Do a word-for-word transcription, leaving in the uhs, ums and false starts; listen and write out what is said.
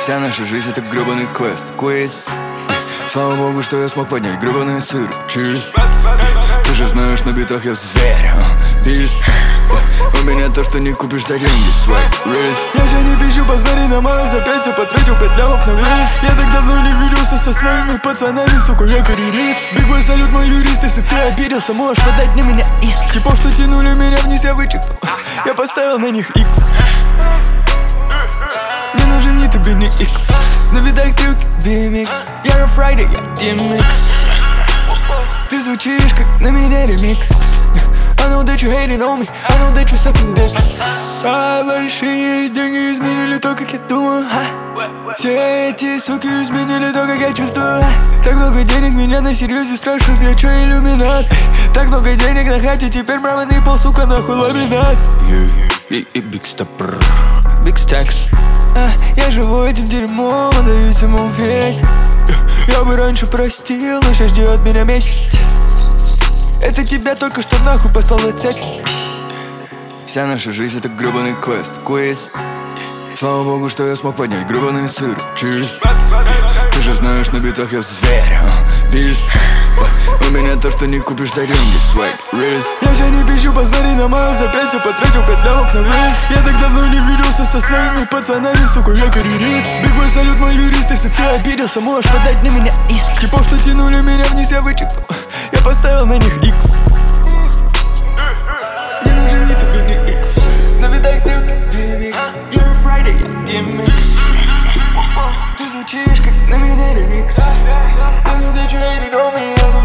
Вся наша жизнь это гребаный квест, квест. Слава богу, что я смог поднять гребаный сыр. Чиз. Ты же знаешь, на битах я зверь. Бист. У меня то, что не купишь за деньги. Свой рейс. Я же не пищу, посмотри на мое запястье. Потратил пять лямов на вес. Я так давно не виделся со своими пацанами. Сука, я карьерист. Биг бой, салют, мой юрист. Если ты обиделся, можешь подать на меня иск. Типов, что тянули меня вниз, я вычеркнул. Я поставил на них икс. Мне нужен ни тебе, ни икс. На видах трюки би эм икс. Я Rough Rider, я ди эм икс. Ты звучишь как на меня ремикс. I know that you hating on me, I know that you sucking dicks. А большие деньги изменили то, как я думаю, ха. Все эти суки изменили то, как я чувствую, ха. Так много денег, меня на серьезе спрашивают, я чё иллюминат. Так много денег на хате, теперь бравый пол, сука, нахуй ламинат. И Big Stepper, Big Stacks. А, я живу этим дерьмом, отдаюсь ему весь. Я бы раньше простил, но сейчас ждет меня месть. Это тебя только что нахуй послала цепь. Вся наша жизнь это гребаный квест, квест. Слава богу, что я смог поднять гребаный сыр. Чиз. Ты же знаешь, на битах я зверь. Бист. У меня то, что не купишь за деньги. Свой рейс. Я же не пищу, посмотри на мое запястье. Потратил пять лямов на вес. Я так давно не виделся со своими пацанами. Сука, я карьерист. Биг бой, салют, мой юрист. Если ты обиделся, можешь подать на меня иск. Типов, что тянули меня вниз, я вычеркнул. Я поставил на них икс. Мне нужен ни тебе, ни икс. На видах трюки би эм икс. Я Rough Rider, я ди эм икс. Ты звучишь как на меня ремикс. I know that you hating on me.